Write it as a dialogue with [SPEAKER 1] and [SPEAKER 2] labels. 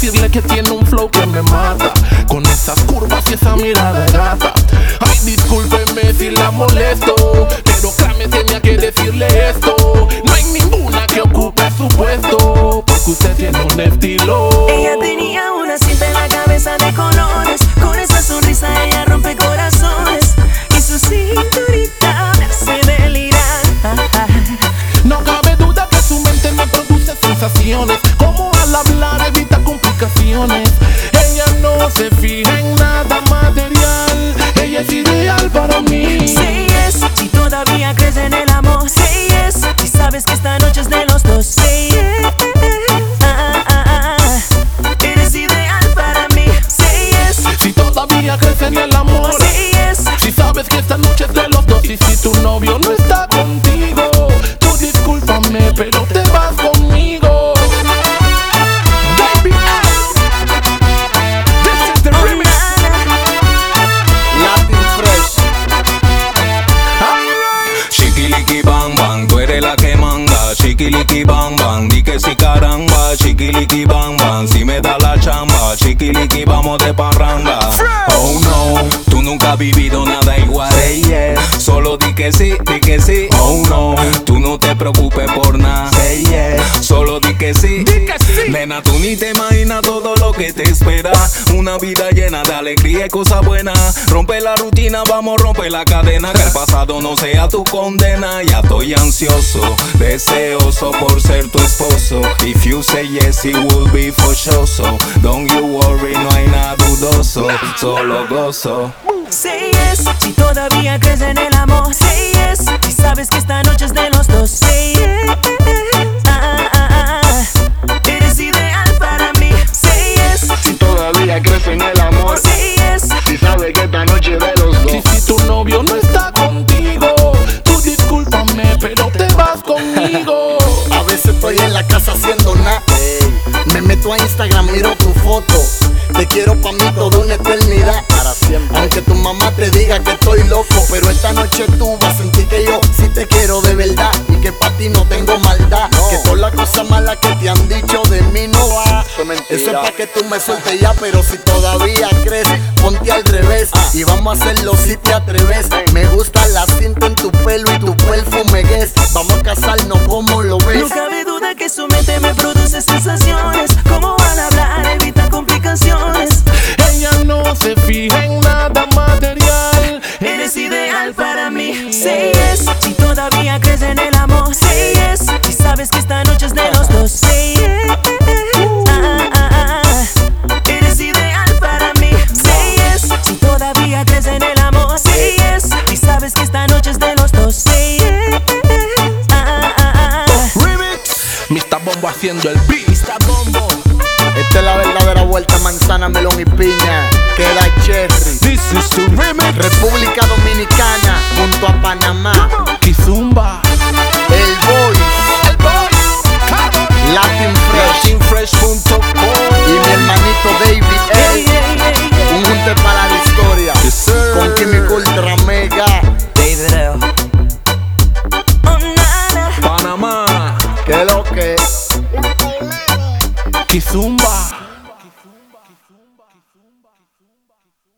[SPEAKER 1] decirle que tiene un flow que me mata, con esas curvas y esa mirada de gata. Ay, discúlpeme si la molesto, pero créame, tenía que decirle esto. No hay ninguna que ocupe su puesto, porque usted tiene un estilo.
[SPEAKER 2] Ella tenía una cinta en la cabeza de colores, con esa sonrisa ella rompe corazones, y su cinturita me hace delirar.
[SPEAKER 1] No cabe duda que su mente me produce sensaciones, como al hablar evita complicaciones. Ella no se fija en nada material, ella es ideal para mí.
[SPEAKER 2] Say yes, si todavía crees en el amor. Say yes, si sabes que esta noche es de los dos. Say yes, eres ideal para mí. Say yes,
[SPEAKER 1] si todavía crees en el amor.
[SPEAKER 2] Say yes,
[SPEAKER 1] si sabes que esta noche es de los dos. Y si tu novio no está contigo, tú discúlpame, pero te vas conmigo. Baby, this is the remix.
[SPEAKER 3] Latin Fresh.
[SPEAKER 4] Chiquiliqui bang bang, tú eres la que manda. Chiquiliqui bang bang, di que sí caramba. Chiquiliqui bang bang, si me da la chamba. Chiquiliqui, vamos de parranda. Oh no, tú nunca has vivido nada igual. Say yes, solo di que sí, di que sí. Oh no, tú no te preocupes por nada. Say yes, solo di que sí,
[SPEAKER 1] Di que sí.
[SPEAKER 4] Nena, tú ni te imaginas todo lo que te espera. Una vida llena de alegría y cosas buenas. Rompe la rutina, vamos, rompe la cadena. Que el pasado no sea tu condena. Ya estoy ansioso, deseoso por ser tu esposo. If you say yes, it will be for sure. So don't you worry, no hay nada dudoso, solo gozo.
[SPEAKER 2] say yes, si todavía crees en el amor. Say yes, si sabes que esta noche es de los dos. Say yes, eres ideal para mí. Say yes,
[SPEAKER 3] Si todavía crees en el amor.
[SPEAKER 2] say yes,
[SPEAKER 3] Si sabes que esta noche es de los dos.
[SPEAKER 1] Y si tu novio no está contigo, tú discúlpame, pero te vas conmigo.
[SPEAKER 3] A veces estoy en la casa haciendo nada. Me meto a Instagram, miro tu foto. Te quiero pa' mí toda una eternidad. Para siempre. Aunque tu mamá te diga que estoy loco, pero esta noche tú vas a sentir que yo sí te quiero de verdad. Y que pa' ti no tengo maldad. Que todas las cosas malas que te han dicho de mí no va. Eso es pa' que tú me sueltes ya. Pero si todavía crees, ponte al revés. Y vamos a hacerlo si te atreves. Me gusta la cinta en tu pelo y tu perfume guess. Vamos a casarnos como lo ves.
[SPEAKER 2] no cabe duda que su mente me produce sensaciones. Como al hablar evita complicaciones.
[SPEAKER 1] Ella no se fija en nada material,
[SPEAKER 2] Eres ideal para mí. Say yes, si todavía crees en el amor. Say yes, si sabes que esta noche es de los dos. Say yes, eres ideal para mí. Say yes, si todavía crees en el amor. Say yes, si sabes que esta noche es de los dos. Say yes,
[SPEAKER 1] remix. Mr. Bombo haciendo el beat.
[SPEAKER 2] Mr. Bombo.
[SPEAKER 3] Esta es la verdadera vuelta, manzana, melón y piña. Queda cherry.
[SPEAKER 1] This is the remix.
[SPEAKER 3] República Dominicana junto a Panamá.
[SPEAKER 1] Kizumba.
[SPEAKER 3] El Boy,
[SPEAKER 1] El boy. Cowboy.
[SPEAKER 3] Latin Fresh
[SPEAKER 4] LatinFresh.com.
[SPEAKER 3] y mi hermanito David
[SPEAKER 2] Hey,
[SPEAKER 3] A.
[SPEAKER 2] hey, hey, hey.
[SPEAKER 3] Un junte para la historia.
[SPEAKER 1] Yes, sir.
[SPEAKER 3] Con Químico Ultra Mega.
[SPEAKER 2] David L. Oh, nada.
[SPEAKER 4] Panamá.
[SPEAKER 3] Que lo que.
[SPEAKER 1] Kizumba.